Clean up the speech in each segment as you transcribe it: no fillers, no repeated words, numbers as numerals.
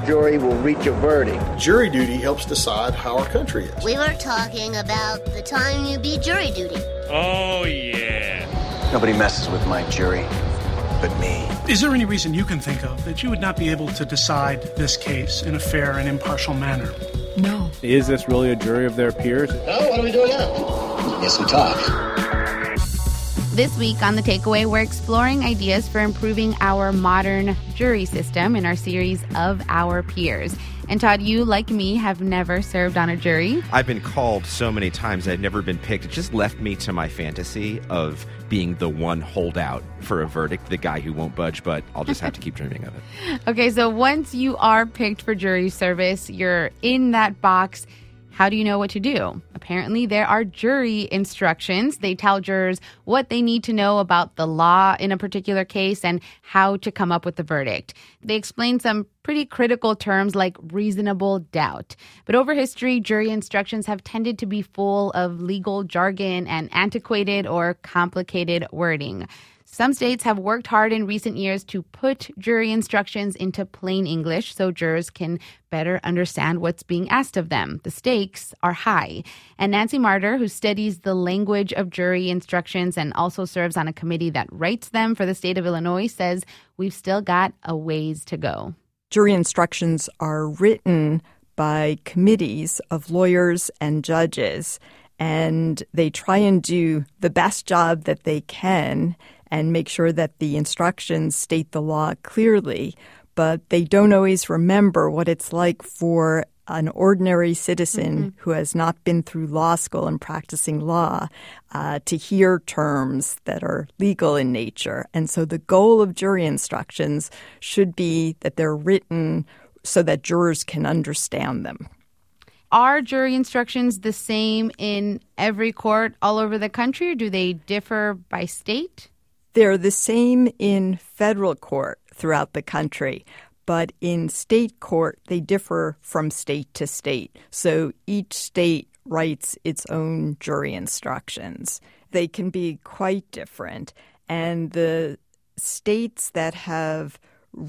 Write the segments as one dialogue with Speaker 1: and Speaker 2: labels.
Speaker 1: jury will reach a verdict.
Speaker 2: Jury duty helps decide how our country is.
Speaker 3: We were talking about the time you beat jury duty.
Speaker 4: Oh, yeah.
Speaker 5: Nobody messes with my jury but me.
Speaker 6: Is there any reason you can think of that you would not be able to decide this case in a fair and impartial manner?
Speaker 7: No.
Speaker 8: Is this really a jury of their peers?
Speaker 1: Now, what are we doing now?
Speaker 5: Yes, we talk.
Speaker 9: This week on The Takeaway, we're exploring ideas for improving our modern jury system in our series of Our Peers. And Todd, you, like me, have never served on a jury.
Speaker 10: I've been called so many times I've never been picked. It just left me to my fantasy of being the one holdout for a verdict, the guy who won't budge, but I'll just have to keep dreaming of it.
Speaker 9: Okay, so once you are picked for jury service, you're in that box. How do you know what to do? Apparently, there are jury instructions. They tell jurors what they need to know about the law in a particular case and how to come up with the verdict. They explain some pretty critical terms like reasonable doubt. But over history, jury instructions have tended to be full of legal jargon and antiquated or complicated wording. Some states have worked hard in recent years to put jury instructions into plain English so jurors can better understand what's being asked of them. The stakes are high. And Nancy Marder, who studies the language of jury instructions and also serves on a committee that writes them for the state of Illinois, says we've still got a ways to go.
Speaker 7: Jury instructions are written by committees of lawyers and judges, and they try and do the best job that they can and make sure that the instructions state the law clearly, but they don't always remember what it's like for an ordinary citizen who has not been through law school and practicing law to hear terms that are legal in nature. And so the goal of jury instructions should be that they're written so that jurors can understand them.
Speaker 9: Are jury instructions the same in every court all over the country, or do they differ by state?
Speaker 7: They're the same in federal court throughout the country, but in state court, they differ from state to state. So each state writes its own jury instructions. They can be quite different. And the states that have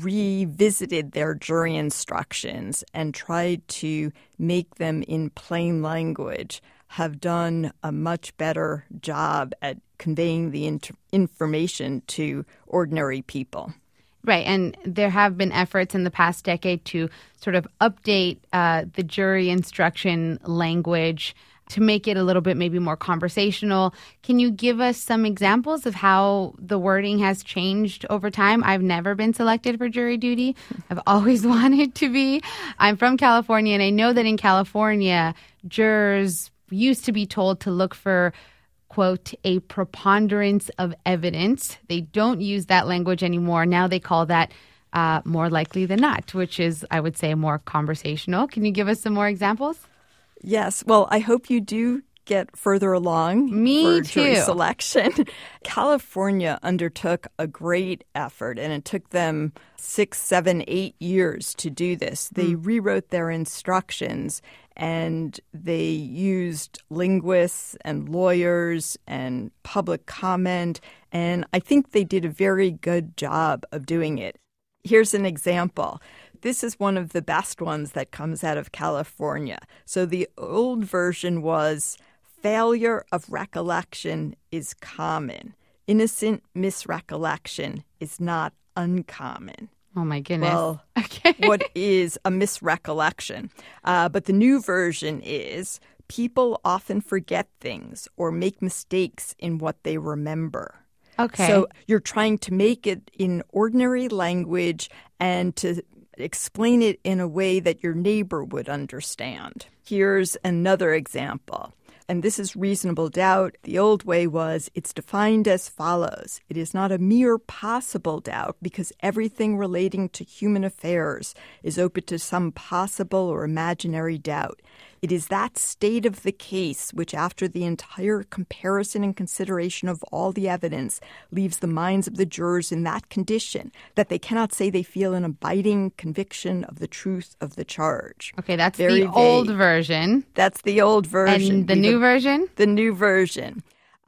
Speaker 7: revisited their jury instructions and tried to make them in plain language have done a much better job at conveying the information to ordinary people.
Speaker 9: Right, and there have been efforts in the past decade to sort of update the jury instruction language to make it a little bit maybe more conversational. Can you give us some examples of how the wording has changed over time? I've never been selected for jury duty. I've always wanted to be. I'm from California, and I know that in California, jurors used to be told to look for, quote, a preponderance of evidence. They don't use that language anymore. Now they call that more likely than not, which is, I would say, more conversational. Can you give us some more examples?
Speaker 7: Yes. Well, I hope you do get further along for jury selection. California undertook a great effort, and it took them 6, 7, 8 years to do this. They rewrote their instructions, and they used linguists and lawyers and public comment, and I think they did a very good job of doing it. Here's an example. This is one of the best ones that comes out of California. So the old version was, failure of recollection is common. Innocent misrecollection is not uncommon.
Speaker 9: Oh, my goodness.
Speaker 7: Well, what is a misrecollection? But the new version is, people often forget things or make mistakes in what they remember.
Speaker 9: Okay.
Speaker 7: So you're trying to make it in ordinary language and to explain it in a way that your neighbor would understand. Here's another example. And this is reasonable doubt. The old way was, it's defined as follows. It is not a mere possible doubt because everything relating to human affairs is open to some possible or imaginary doubt. It is that state of the case which, after the entire comparison and consideration of all the evidence, leaves the minds of the jurors in that condition that they cannot say they feel an abiding conviction of the truth of the charge.
Speaker 9: Okay, that's the old version.
Speaker 7: That's the old version.
Speaker 9: And the new version?
Speaker 7: The new version.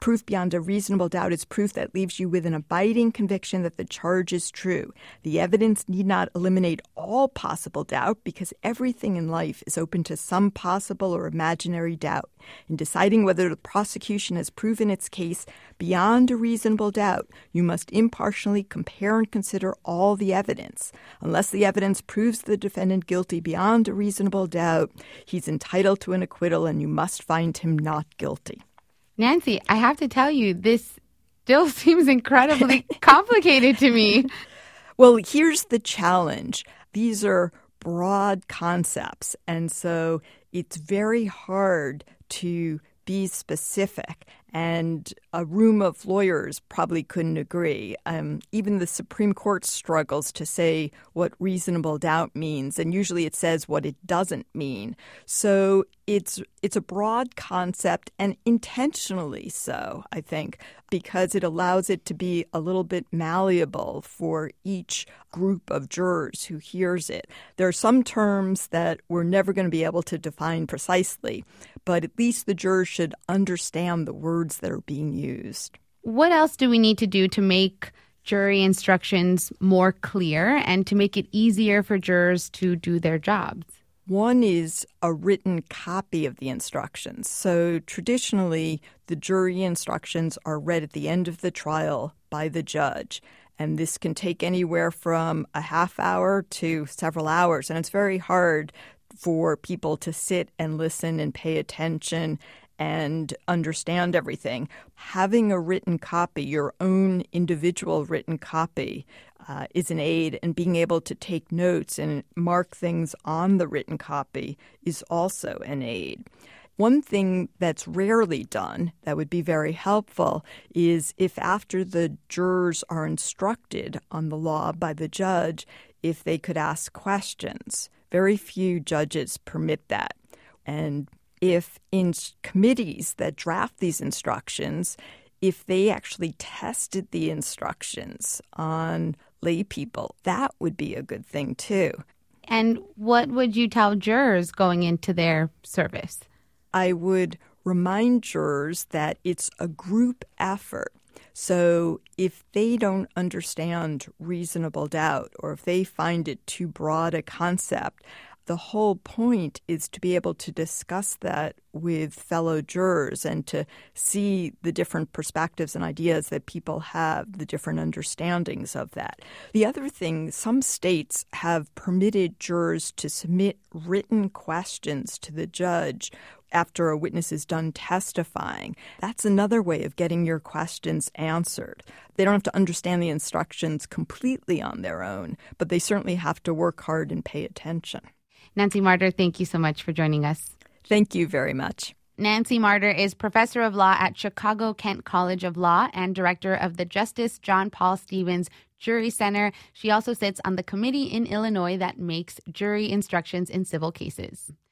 Speaker 7: Proof beyond a reasonable doubt is proof that leaves you with an abiding conviction that the charge is true. The evidence need not eliminate all possible doubt because everything in life is open to some possible or imaginary doubt. In deciding whether the prosecution has proven its case beyond a reasonable doubt, you must impartially compare and consider all the evidence. Unless the evidence proves the defendant guilty beyond a reasonable doubt, he's entitled to an acquittal and you must find him not guilty.
Speaker 9: Nancy, I have to tell you, this still seems incredibly complicated to me.
Speaker 7: Well, here's the challenge. These are broad concepts, and so it's very hard to be specific. And a room of lawyers probably couldn't agree. Even the Supreme Court struggles to say what reasonable doubt means, and usually it says what it doesn't mean. So it's a broad concept, and intentionally so, I think, because it allows it to be a little bit malleable for each group of jurors who hears it. There are some terms that we're never going to be able to define precisely, but at least the jurors should understand the words that are being used.
Speaker 9: What else do we need to do to make jury instructions more clear and to make it easier for jurors to do their jobs?
Speaker 7: One is a written copy of the instructions. So traditionally, the jury instructions are read at the end of the trial by the judge. And this can take anywhere from a half hour to several hours. And it's very hard for people to sit and listen and pay attention and understand everything. Having a written copy, your own individual written copy, is an aid, and being able to take notes and mark things on the written copy is also an aid. One thing that's rarely done that would be very helpful is if after the jurors are instructed on the law by the judge, if they could ask questions. Very few judges permit that. And if in committees that draft these instructions, if they actually tested the instructions on lay people, that would be a good thing too.
Speaker 9: And what would you tell jurors going into their service?
Speaker 7: I would remind jurors that it's a group effort. So if they don't understand reasonable doubt or if they find it too broad a concept, the whole point is to be able to discuss that with fellow jurors and to see the different perspectives and ideas that people have, the different understandings of that. The other thing, some states have permitted jurors to submit written questions to the judge after a witness is done testifying. That's another way of getting your questions answered. They don't have to understand the instructions completely on their own, but they certainly have to work hard and pay attention.
Speaker 9: Nancy Marder, thank you so much for joining us.
Speaker 7: Thank you very much.
Speaker 9: Nancy Marder is professor of law at Chicago-Kent College of Law and director of the Justice John Paul Stevens Jury Center. She also sits on the committee in Illinois that makes jury instructions in civil cases.